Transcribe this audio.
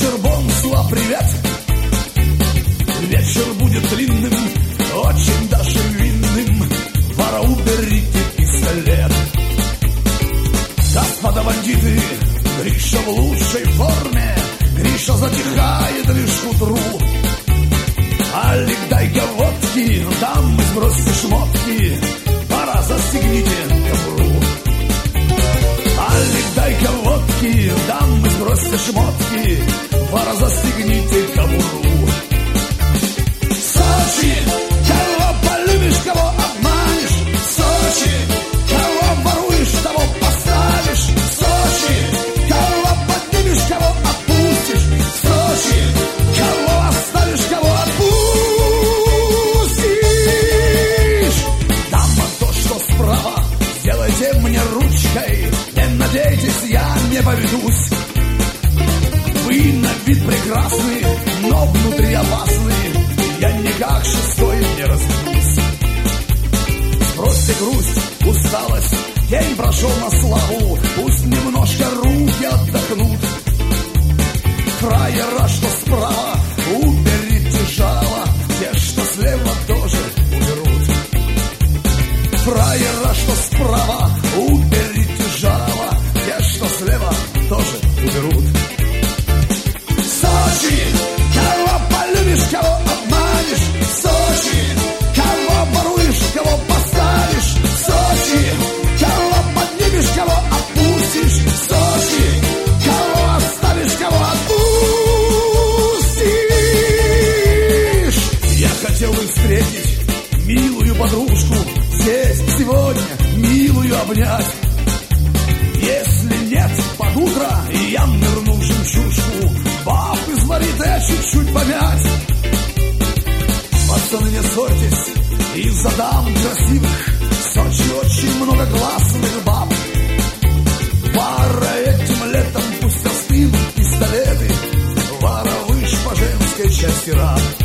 вечер, бонсуа, привет. Вечер будет длинным, очень даже винным. Вора, уберите пистолет. Господа бандиты, Гриша в лучшей форме. Гриша затихает лишь к утру. Алик, дай-ка водки, дамы, сбросьте шмотки. Пора, застегните кобуру. Алик, дай-ка водки, дамы, сбросьте шмотки. Пора, застегните кобуру. Сочи, кого полюбишь, кого обманешь. Сочи, кого воруешь, того поставишь. Сочи, кого поднимешь, кого опустишь. Сочи, кого оставишь, кого отпустишь. Дама, то, что справа, сделайте мне ручкой. Не надейтесь, я не поведусь. Вы на вид прекрасны, но внутри опасны. Я никак шестой не разберусь. Сбросьте грусть, усталость, день прошел на славу. Пусть немножко руки отдохнут. Фраера, что справа, уберите жало. Те, что слева, тоже уберут. Фраера, что справа, уберите жало. Те, что слева, тоже уберут. Сочи, кого полюбишь, кого обманешь. Сочи, кого воруешь, кого поставишь. Сочи, кого поднимешь, кого опустишь. Сочи, кого оставишь, кого отпустишь. Я хотел бы встретить милую подружку здесь, сегодня, милую обнять. Если нет, под утро я нырну в жемчужку. Баб изморит, я чуть-чуть помять. Пацаны, не ссорьтесь из-за дам красивых. В Сочи очень много классных баб. Вара, этим летом пусть остынут пистолеты. Вара, вы ж по женской части раб.